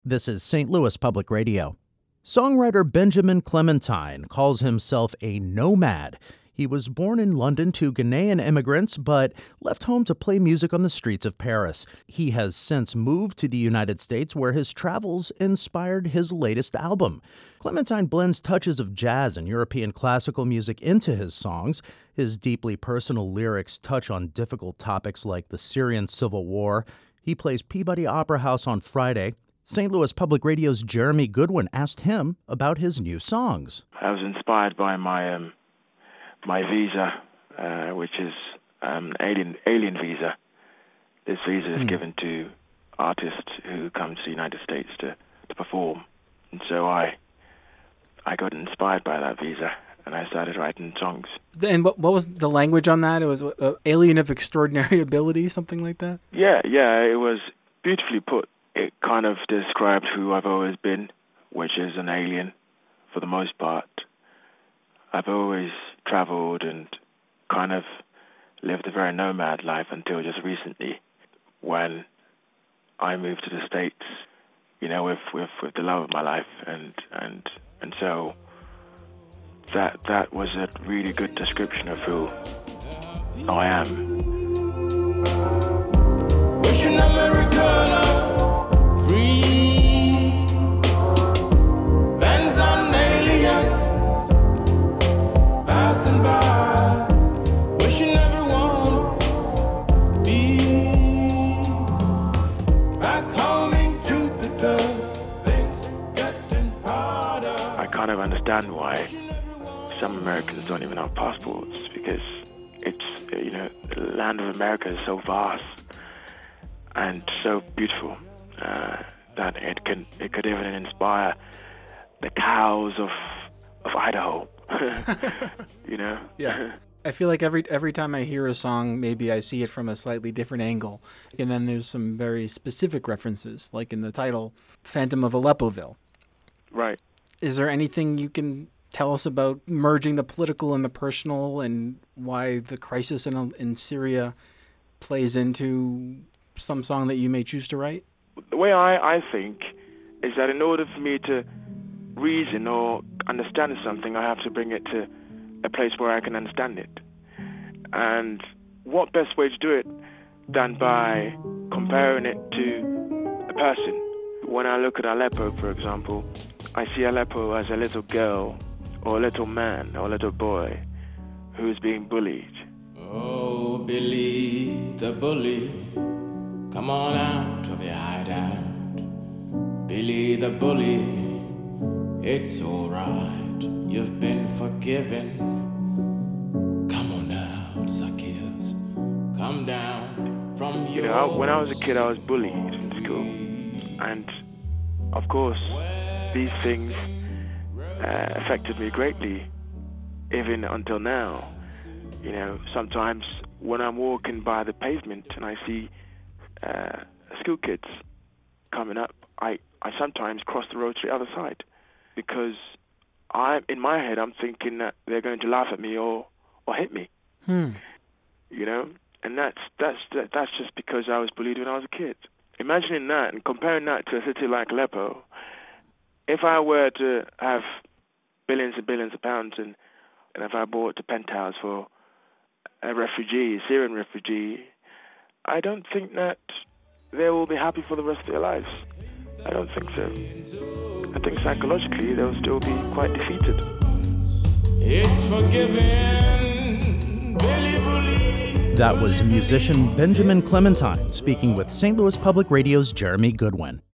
This is St. Louis Public Radio. Songwriter Benjamin Clementine calls himself a nomad. He was born in London to Ghanaian immigrants, but left home to play music on the streets of Paris. He has since moved to the United States, where his travels inspired his latest album. Clementine blends touches of jazz and European classical music into his songs. His deeply personal lyrics touch on difficult topics like the Syrian civil war. He plays Peabody Opera House on Friday. St. Louis Public Radio's Jeremy Goodwin asked him about his new songs. I was inspired by my visa, which is alien visa. This visa is given to artists who come to the United States to perform. And so I got inspired by that visa, and I started writing songs. And what was the language on that? It was alien of extraordinary ability, something like that? Yeah, it was beautifully put. It kind of described who I've always been, which is an alien for the most part. I've always traveled and kind of lived a very nomad life until just recently when I moved to the States, with the love of my life. And so that was a really good description of who I am. Wishing Americana. I kind of understand why some Americans don't even have passports, because the land of America is so vast and so beautiful that it could even inspire the cows of Idaho. Yeah. I feel like every time I hear a song, maybe I see it from a slightly different angle. And then there's some very specific references, like in the title, Phantom of Aleppoville. Right. Is there anything you can tell us about merging the political and the personal, and why the crisis in Syria plays into some song that you may choose to write? The way I think is that in order for me to reason or understand something, I have to bring it to a place where I can understand it. And what best way to do it than by comparing it to a person? When I look at Aleppo, for example, I see Aleppo as a little girl or a little man or a little boy who is being bullied. Oh, Billy the bully, come on out of your hideout. Billy the bully, it's all right. You've been forgiven. Come on out, Zacchaeus. Come down from your... when I was a kid, I was bullied in school. And, of course, these things affected me greatly, even until now. Sometimes when I'm walking by the pavement and I see school kids coming up, I sometimes cross the road to the other side, because in my head, I'm thinking that they're going to laugh at me or hit me. And that's just because I was bullied when I was a kid. Imagining that and comparing that to a city like Aleppo, if I were to have billions and billions of pounds and if I bought a penthouse for a Syrian refugee, I don't think that they will be happy for the rest of their lives. I don't think so. I think psychologically they'll still be quite defeated. It's forgiven, Billy Bully. That was musician Benjamin Clementine speaking with St. Louis Public Radio's Jeremy Goodwin.